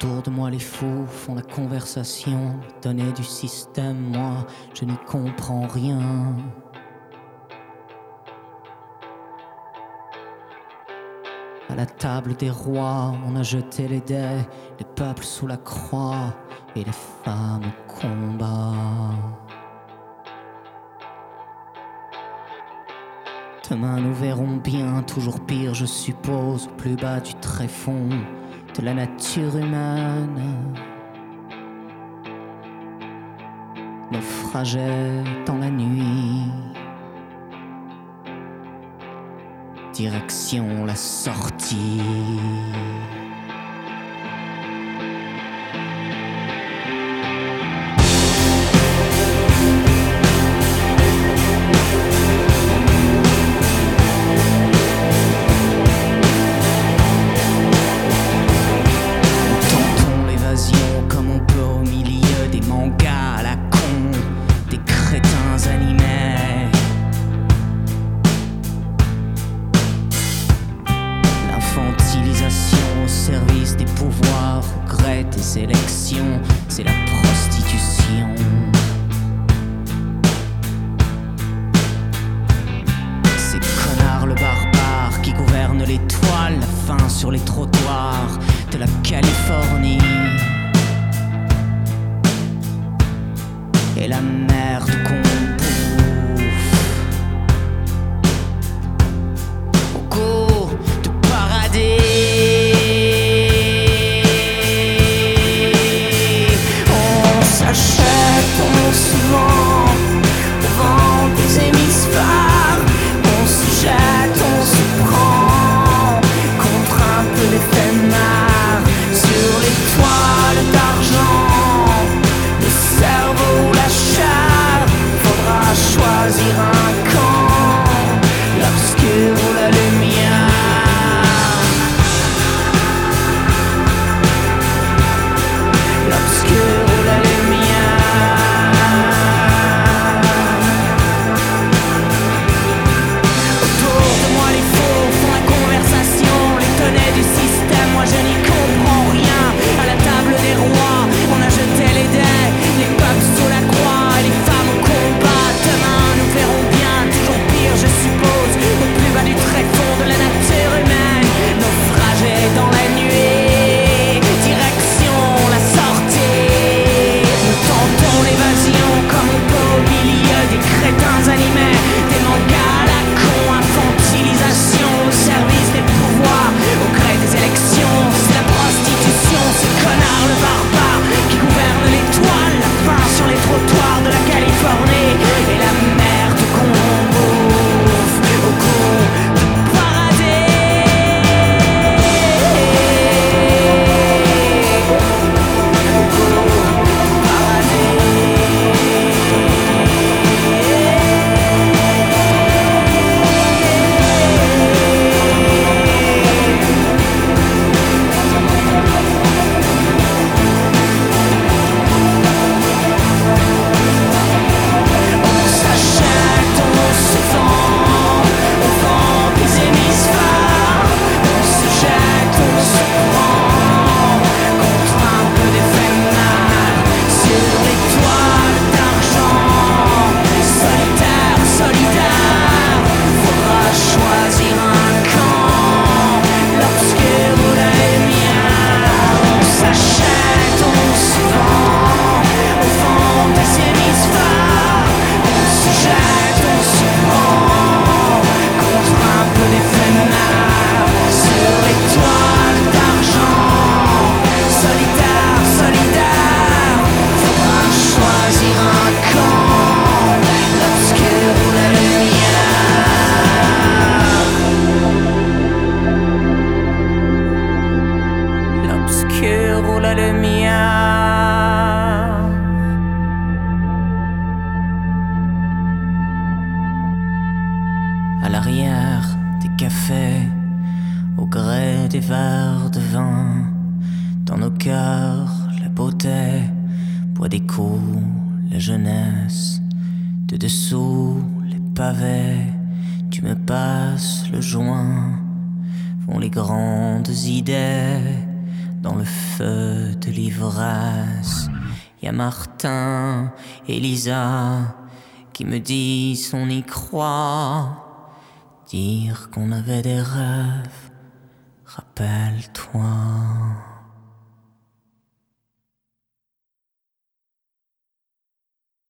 Autour de moi les fous font la conversation, données du système, moi je n'y comprends rien. À la table des rois, on a jeté les dés, les peuples sous la croix et les femmes au combat. Demain nous verrons bien, toujours pire je suppose, au plus bas du tréfonds de la nature humaine. Naufragés dans la nuit, direction la sortie. Sélection, c'est la prostitution. Ces connards le barbare qui gouvernent l'étoile, la faim sur les trottoirs de la Californie. Et la merde qu'on bouffe au goût de paradis. On se vend au vent des hémisphères, on se jette, on se prend contre un peu d'éphémère sur les toiles d'argent, le cerveau ou la chair, faudra choisir un camp, l'obscur ou la lumière. L'obscur ou la lumière. Du système, moi je n'y comprends rien. À la table des rois, on a jeté les dés, les peuples sous la croix et les femmes au combat. Demain nous verrons bien, toujours pire je suppose, au plus bas du tréfonds de la nature humaine, naufragés dans la nuit, direction la sortie. Nous tentons l'évasion comme on peut au milieu des crétins animés, des mangas à la con, infantilisation au service des pouvoirs, au gré des élections, c'est la prostitution, ces connards le barbare qui gouverne l'étoile, la faim sur les trottoirs de la Californie et la merde qu'on bouffe au goût de paradis. Au goût de paradis. À l'arrière des cafés, au gré des verres de vin, dans nos cœurs, la beauté boit des coups, la jeunesse, de dessous les pavés, tu me passes le joint, font les grandes idées dans le feu de l'ivresse. Y a Martin et Lisa qui me disent on y croit. Dire qu'on avait des rêves, rappelle-toi.